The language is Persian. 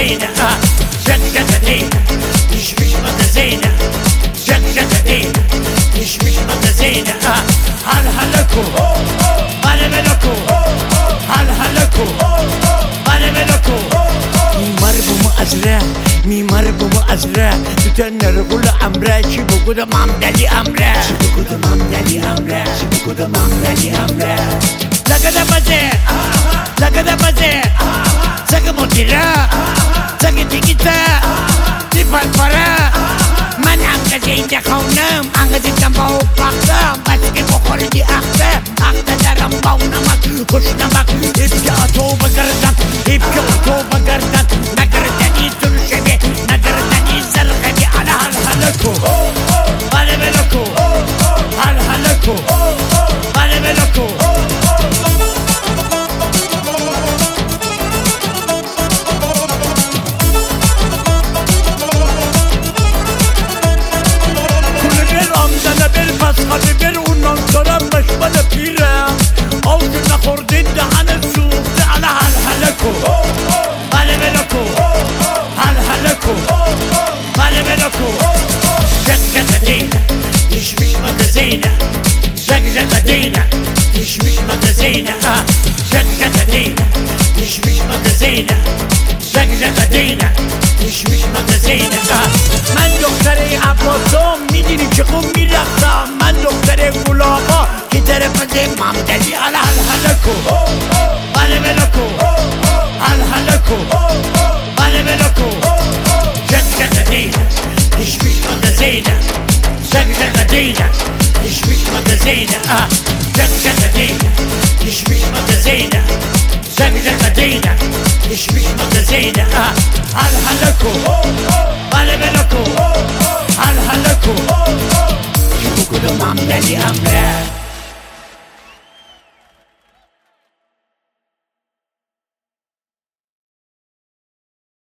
زينة زقزقة دينا تشمش متزينة زقزقة دينا تشمش متزينة هلهلكو هلا ملكو هلهلكو هلا ملكو مربو مأزرع می مربو مأزرع تتنى رجل أمرا شبو كده مامدالي أمرا شبو كده مامدالي أمرا شبو كده مامدالي أمرا لقد بزر لقد بزر سك مديرة سك تيجيتا تفعل فرا من عنك زين دخونم عنك زين دمبو باقدم بس كي بخوردي أخدم أخدم درم باونمك خوشنمك إبكي أتو بگردم إبكي أتو بگردم نگردني ترشبه نگردني زرغبي على هلهلكو هلا ملكو هلهلكو هلا ملكو Hadi bir ondan sonra başıma pirem Ağzına kordin de hani suğukta ala halhaleko Halemeleko Halhaleko Halemeleko Zekzeke deyne Dişmiş magazine Zekzeke deyne Dişmiş magazine Zekzeke deyne Dişmiş magazine Zekzeke deyne Dişmiş magazine من دختره عباسام میدینی که خوب میرفتم من دختره گلاغا که طرف مامدلی علا هلهلکو هلا ملکو هلهلکو هلا ملکو زقزقه دینه تشمیش متزینه زقزقه دینه تشمیش متزینه زقزقه دینه تشمیش متزینه زقزقه دینه تشمیش متزینه هلهلکو هلا ملكو هلهلكو شبو كده مامدالي أمرا